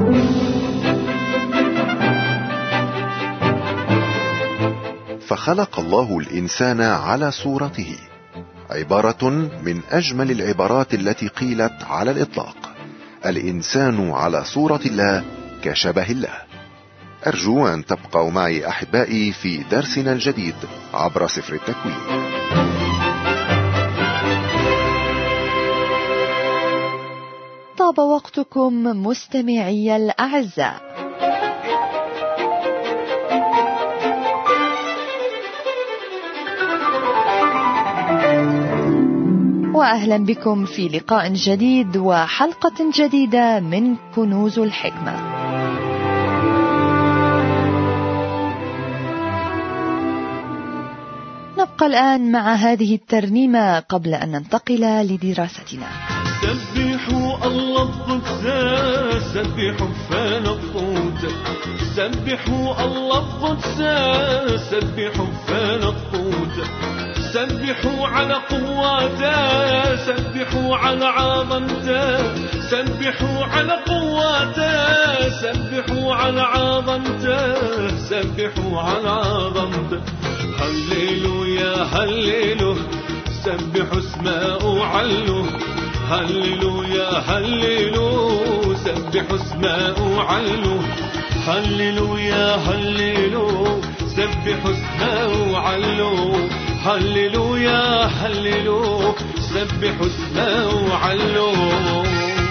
فخلق الله الإنسان على صورته، عبارة من أجمل العبارات التي قيلت على الإطلاق: الإنسان على صورة الله كشبه الله. أرجو أن تبقوا معي أحبائي في درسنا الجديد عبر سفر التكوين. طاب وقتكم مستمعي الأعزاء. وأهلا بكم في لقاء جديد وحلقة جديدة من كنوز الحكمة. نبقى الآن مع هذه الترنيمة قبل أن ننتقل لدراستنا. سبحوا الله القدساء، سبحوا فنقود، سبحوا الله القدساء، سبحوا فنقود، سبحوا على قواته، سبحوا على عظمته، سبحوا على قواته، سبحوا على عظمته، سبحوا على عظمته. هللويا هللويا، سبحوا اسمه وعلوه، هللويا هللويا، سبحوا اسمه وعلوه، هللويا هللويا، سبحوا اسمه وعلوه، هللويا هللويا، سبحوا اسمه وعلوه.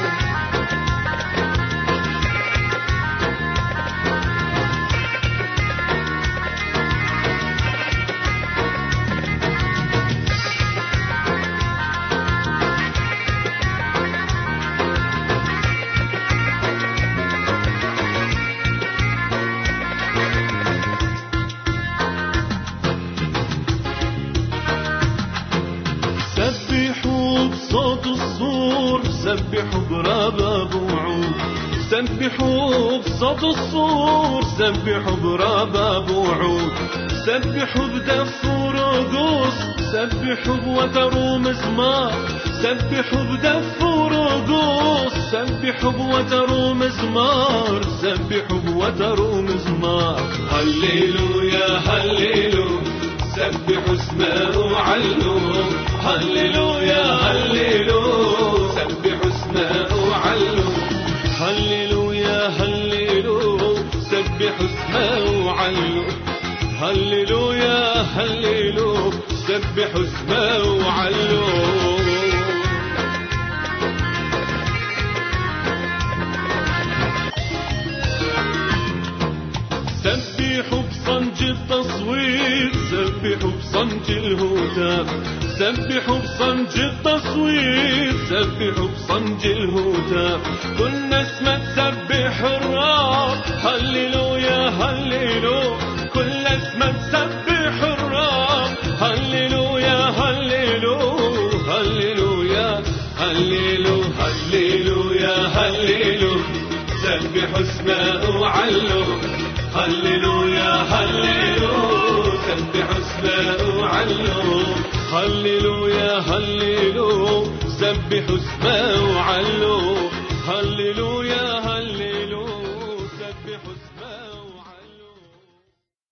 سبحوا برباب وعود، سبحوا بصوت الصور، سبحوا برباب وعود، سبحوا بدف ورقوص، سبحوا بوتر ومزمار، سبحوا بدف ورقوص، سبحوا بوتر ومزمار، سبحوا بوتر ومزمار. هللويا هللويا، سبحوا اسمه وعلوه، هللويا هللويا، سبحوا اسمه وعلوه، هللويا هللويا، سبحوا اسمه وعلوه، هللويا هللويا، سبحوا اسمه وعلوه. سبحوا بصنج التصوير، سبحوا بصنج الهتاف، سبحوا بصنج التصوير، سبحوا بصنج الهتاف. كل نسمة تسبح الرب، هللويا هللويا، كل نسمة تسبح الرب، هللويا هللويا، هللويا هللويا، هللويا هللويا، سبحوا اسمه وعلوه، هللويا هللويا، سبحوا اسمه وعلوه، هللويا هللويا، سبحوا اسمه وعلوه، هللويا